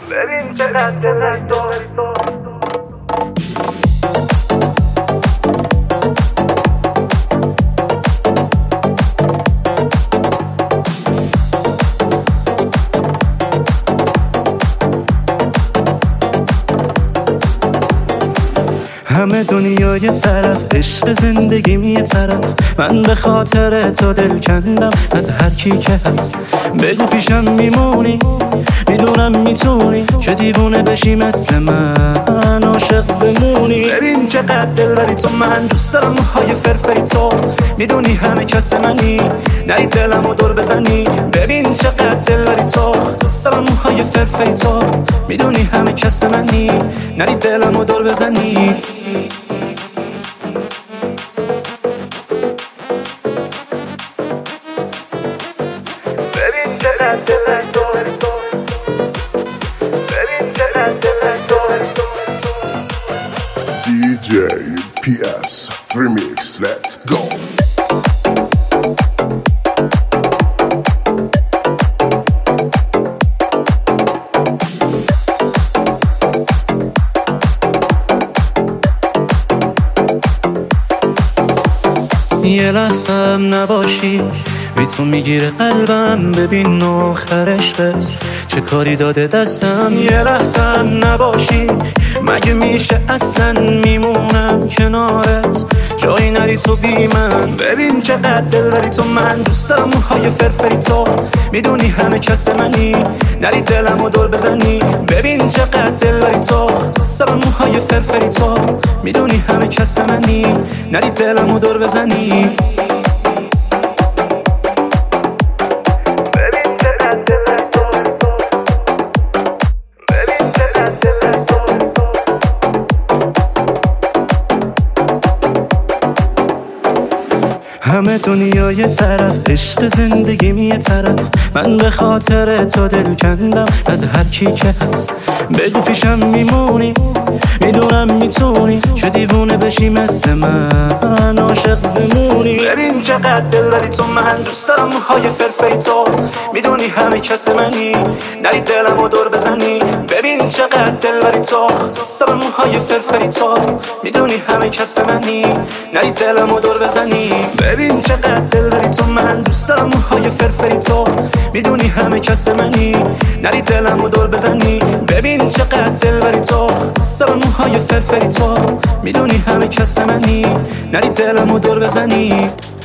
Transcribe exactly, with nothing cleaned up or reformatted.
ببین چقدر دلت داری تو. همه دنیا یه طرف، عشق زندگیم یه طرف. من به خاطر تو دل کندم از هر کی که هست. بگو پیشم میمونی، میدونم میتونی که دیوونه بشی مثل من، عاشق بمونی. ببین چقدر دل بری تو، من دوست دارم موهای فرفری تو. میدونی همه کس منی، نری دلمو دور بزنی. ببین چقدر دل بری تو، دوست دارم موهای فرفری تو. میدونی همه کس منی، نری دلمو دور بزنی. ببین چقدر دلت داری تو. ببین چقدر دلت داری تو. دی جی پی اس Remix, let's go. یه لحظه هم نباشی، بی تو میگیره قلبم. ببین آخر عشقت چه کاری داده دستم. یه لحظه هم نباشی، مگه میشه اصلا میمونم کنارت، جایی نری تو بی من. ببین چقدر دل بری تو، من دوست دارم موهای فرفری تو. میدونی همه کس منی، نری دلمو دور بزنی. ببین چقدر دل بری تو، دوست دارم موهای فرفری تو. میدونی همه کس منی، نری دلمو دور بزنی. همه دنیا یه طرف، عشق زندگیم یه طرف. من به خاطر تو دل کندم از هر کی که هست. بگو پیشم میمونی، میدونم میتونی که دیوونه بشی مثل من، عاشق بمونی. ببین چقدر دل بری تو، من دوست دارم موهای فرفری تو. میدونی همه کس منی، نری دلمو دور بزنی. ببین چقدر دل بری تو، دوست دارم موهای فرفری تو. میدونی همه کس منی، نری دلمو دور بزنی. ببین چقدر دل بری تو، من دوست دارم موهای فرفری تو. میدونی همه کس منی، نری دلمو دور بزنی. ببین چقدر دل بری تو، دوست دارم موهای فرفری تو. میدونی همه کس منی، نری دلمو دور بزنی.